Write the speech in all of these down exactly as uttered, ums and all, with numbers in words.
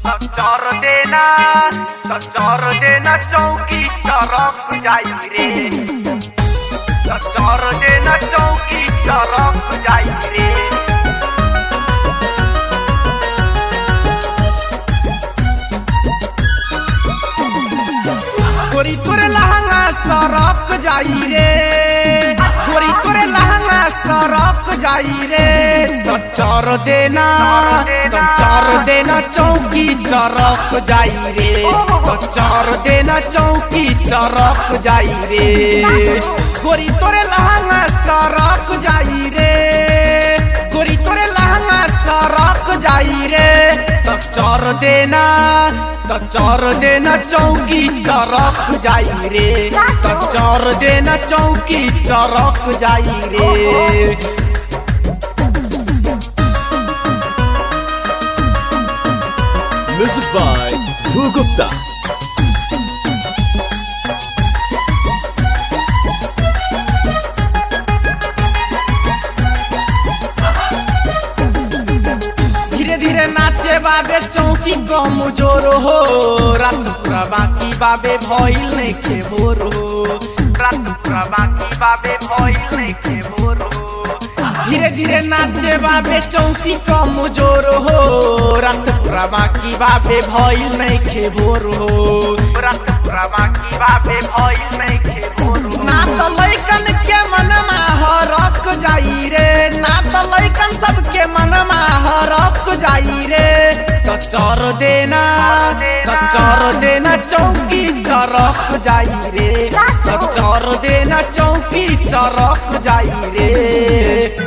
चर देना चर देना चौकी चरक जाई रे चर देना चौकी चरक जाई रे गोरी तोरे लहंगा सरक जाई रे गोरी तोरे लहंगा सरक जाई रे तो चर देना तो चर देना चौकी चरक जाई रे तो चर देना चौकी चरक जाई रे गोरी तोरे लहंगा सरक जाई रे गोरी तोरे लहंगा सरक जाई रे तो चर देना तो चर देना चौकी चरक जाई रे तो चर देना चौकी चरक जाई रे Music by Dhruv Gupta. धीरे धीरे नाचे बाबे चौकी कम जोर हो रात पूरा बाकी बाबे भइल नहीं के भोर हो रात पूरा बाकी बाबे भइल नहीं के भोर हो धीरे धीरे नाचे बाबे चौकी कम जोर हो रात पूरा बाकी बाबे भइल नहीं के भोर हो रात पूरा बाकी बाबे भइल नहीं के भोर हो ना तो लइकन के मनमा हरक जाई रे ना तो लइकन सबके मनमा हरक जाई रे तो चर देना तो चर देना चौकी चरक जाई रे तो चर देना चौकी चरक जाई रे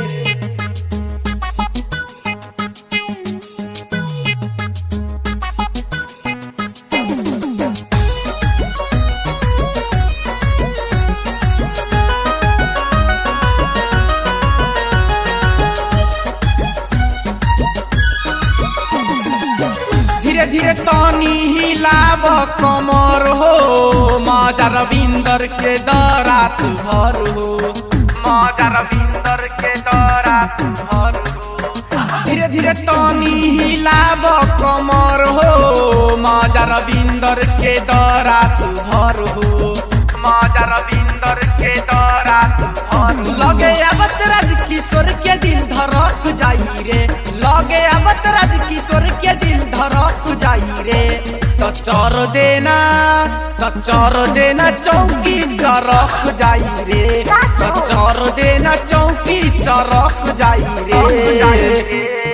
धीरे धीरे तानी हिलाब कमर हो माजा रविंदर के दरात भर हो माजा रविंदर के दरात भर हो धीरे धीरे तानी हिलाब कमर हो माजा रविंदर के दरात भर हो माजा रविंदर के दरात भर लगे आवत राज किशोर के दिल धड़क जाई रे लगे आवत राज किशोर के दिल धड़क जाई रे तो चर देना तो चर देना चौकी चरक जाई रे तो चर देना चौकी चरक जाई रे